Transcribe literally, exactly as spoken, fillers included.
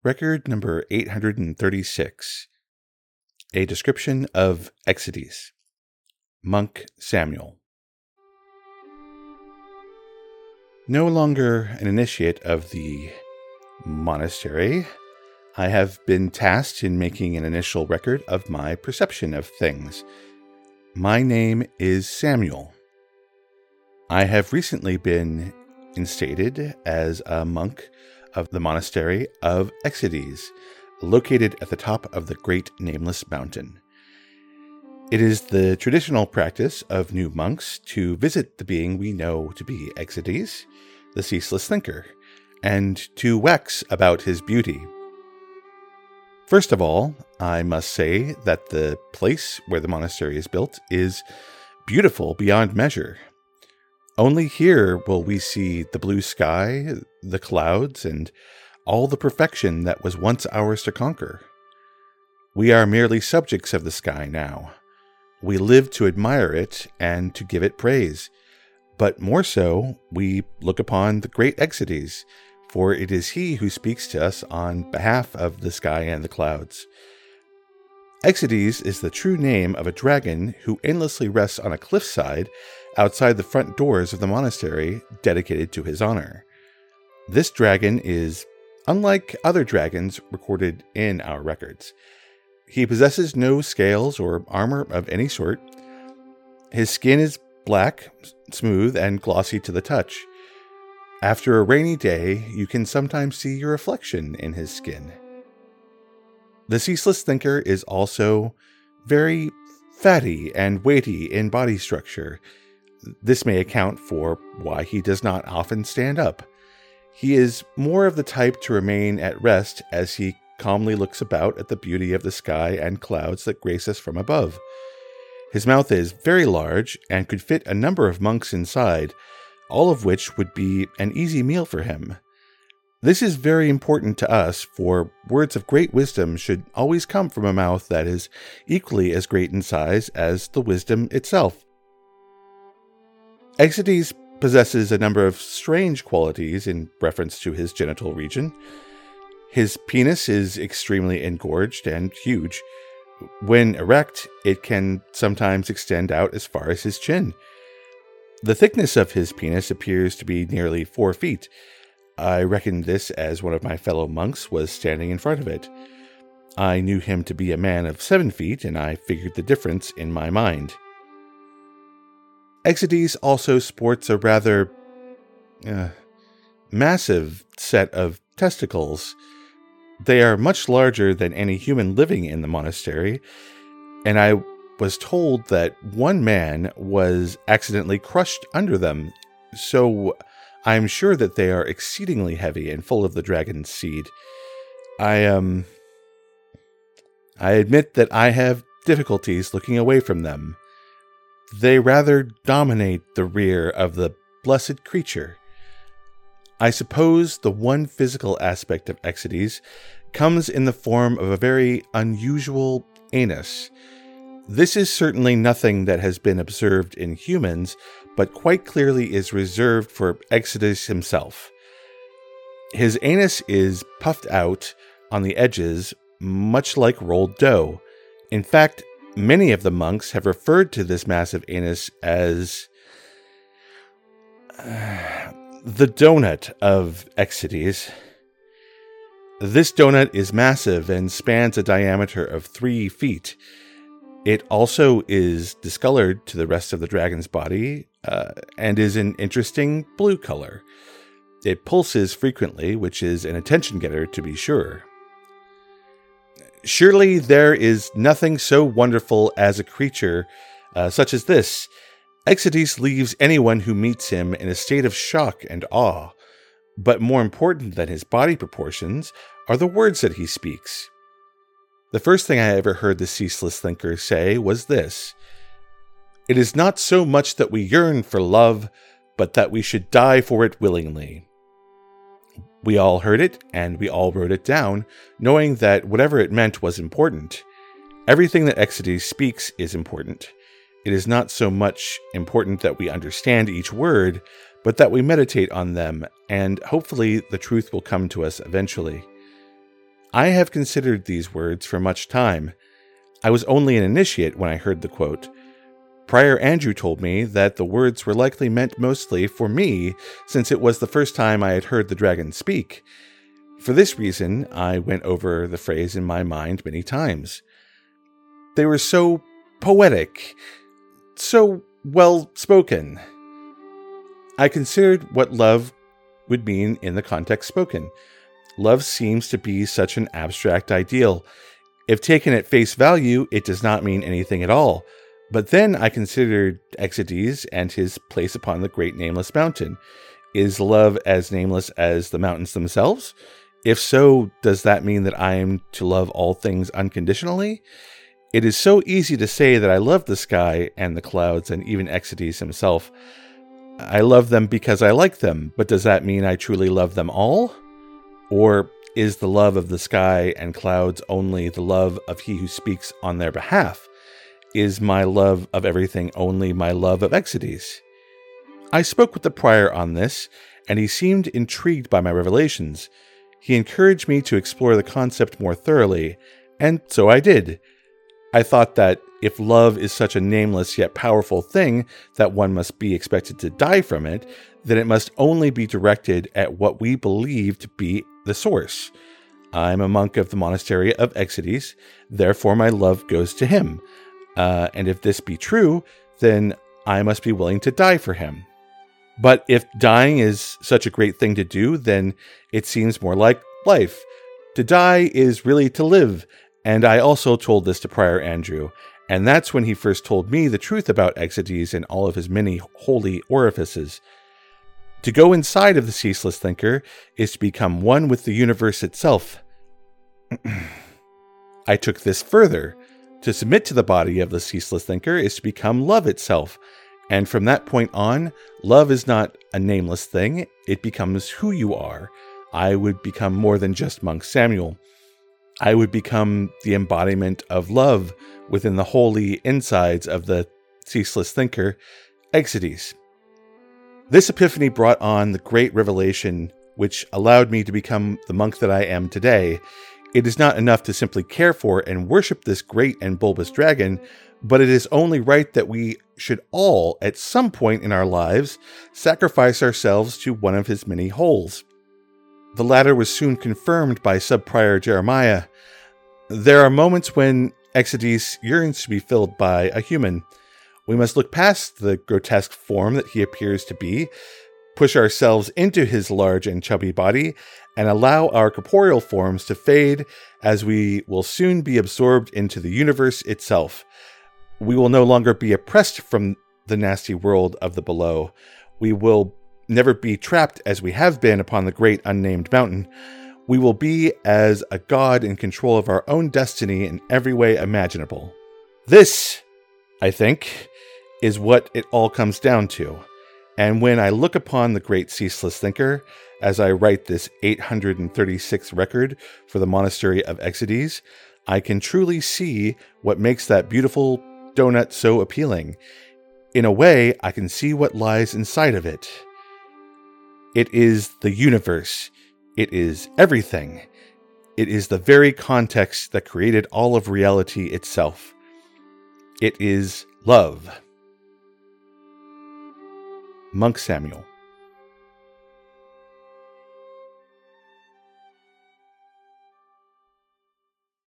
Record number eight hundred thirty-six. A description of Exedes. Monk Samuel. No longer an initiate of the monastery, I have been tasked in making an initial record of my perception of things. My name is Samuel. I have recently been instated as a monk of the monastery of Exedes, located at the top of the Great Nameless Mountain. It is the traditional practice of new monks to visit the being we know to be Exedes, the ceaseless thinker, and to wax about his beauty. First of all, I must say that the place where the monastery is built is beautiful beyond measure. Only here will we see the blue sky, the clouds, and all the perfection that was once ours to conquer. We are merely subjects of the sky now. We live to admire it and to give it praise. But more so, we look upon the great Exedes, for it is he who speaks to us on behalf of the sky and the clouds. Exedes is the true name of a dragon who endlessly rests on a cliffside outside the front doors of the monastery dedicated to his honor. This dragon is unlike other dragons recorded in our records. He possesses no scales or armor of any sort. His skin is black, smooth, and glossy to the touch. After a rainy day, you can sometimes see your reflection in his skin. The ceaseless thinker is also very fatty and weighty in body structure. This may account for why he does not often stand up. He is more of the type to remain at rest as he calmly looks about at the beauty of the sky and clouds that grace us from above. His mouth is very large and could fit a number of monks inside, all of which would be an easy meal for him. This is very important to us, for words of great wisdom should always come from a mouth that is equally as great in size as the wisdom itself. Exedes possesses a number of strange qualities in reference to his genital region. His penis is extremely engorged and huge. When erect, it can sometimes extend out as far as his chin. The thickness of his penis appears to be nearly four feet. I reckoned this as one of my fellow monks was standing in front of it. I knew him to be a man of seven feet, and I figured the difference in my mind. Exedes also sports a rather uh, massive set of testicles. They are much larger than any human living in the monastery, and I was told that one man was accidentally crushed under them, so I'm sure that they are exceedingly heavy and full of the dragon's seed. I, um... I admit that I have difficulties looking away from them. They rather dominate the rear of the blessed creature. I suppose the one physical aspect of Exedes comes in the form of a very unusual anus. This is certainly nothing that has been observed in humans, but quite clearly is reserved for Exedes himself. His anus is puffed out on the edges, much like rolled dough. In fact, many of the monks have referred to this massive anus as uh, the donut of Exedes. This donut is massive and spans a diameter of three feet. It also is discolored to the rest of the dragon's body uh, and is an interesting blue color. It pulses frequently, which is an attention getter to be sure. Surely there is nothing so wonderful as a creature uh, such as this. Exedes leaves anyone who meets him in a state of shock and awe. But more important than his body proportions are the words that he speaks. The first thing I ever heard the ceaseless thinker say was this: "It is not so much that we yearn for love, but that we should die for it willingly." We all heard it, and we all wrote it down, knowing that whatever it meant was important. Everything that Exedes speaks is important. It is not so much important that we understand each word, but that we meditate on them, and hopefully the truth will come to us eventually. I have considered these words for much time. I was only an initiate when I heard the quote. Prior Andrew told me that the words were likely meant mostly for me, since it was the first time I had heard the dragon speak. For this reason, I went over the phrase in my mind many times. They were so poetic, so well spoken. I considered what love would mean in the context spoken. Love seems to be such an abstract ideal. If taken at face value, it does not mean anything at all. But then I considered Exides and his place upon the great nameless mountain. Is love as nameless as the mountains themselves? If so, does that mean that I am to love all things unconditionally? It is so easy to say that I love the sky and the clouds and even Exides himself. I love them because I like them, but does that mean I truly love them all? Or is the love of the sky and clouds only the love of he who speaks on their behalf? Is my love of everything only my love of Exides? I spoke with the prior on this, and he seemed intrigued by my revelations. He encouraged me to explore the concept more thoroughly, and so I did. I thought that if love is such a nameless yet powerful thing that one must be expected to die from it, then it must only be directed at what we believe to be the source. I'm a monk of the monastery of Exides, therefore my love goes to him. Uh, and if this be true, then I must be willing to die for him. But if dying is such a great thing to do, then it seems more like life. To die is really to live, and I also told this to Prior Andrew, and that's when he first told me the truth about Exides and all of his many holy orifices. To go inside of the ceaseless thinker is to become one with the universe itself. I took this further. To submit to the body of the ceaseless thinker is to become love itself. And from that point on, love is not a nameless thing. It becomes who you are. I would become more than just Monk Samuel. I would become the embodiment of love within the holy insides of the ceaseless thinker, Exides. This epiphany brought on the great revelation which allowed me to become the monk that I am today. It is not enough to simply care for and worship this great and bulbous dragon, but it is only right that we should all, at some point in our lives, sacrifice ourselves to one of his many holes. The latter was soon confirmed by Sub-Prior Jeremiah. There are moments when Exides yearns to be filled by a human. We must look past the grotesque form that he appears to be, push ourselves into his large and chubby body, and allow our corporeal forms to fade as we will soon be absorbed into the universe itself. We will no longer be oppressed from the nasty world of the below. We will never be trapped as we have been upon the great unnamed mountain. We will be as a god in control of our own destiny in every way imaginable. This, I think, is what it all comes down to. And when I look upon the great ceaseless thinker, as I write this eight hundred thirty-sixth record for the monastery of Exides, I can truly see what makes that beautiful donut so appealing. In a way, I can see what lies inside of it. It is the universe. It is everything. It is the very context that created all of reality itself. It is love. Monk Samuel.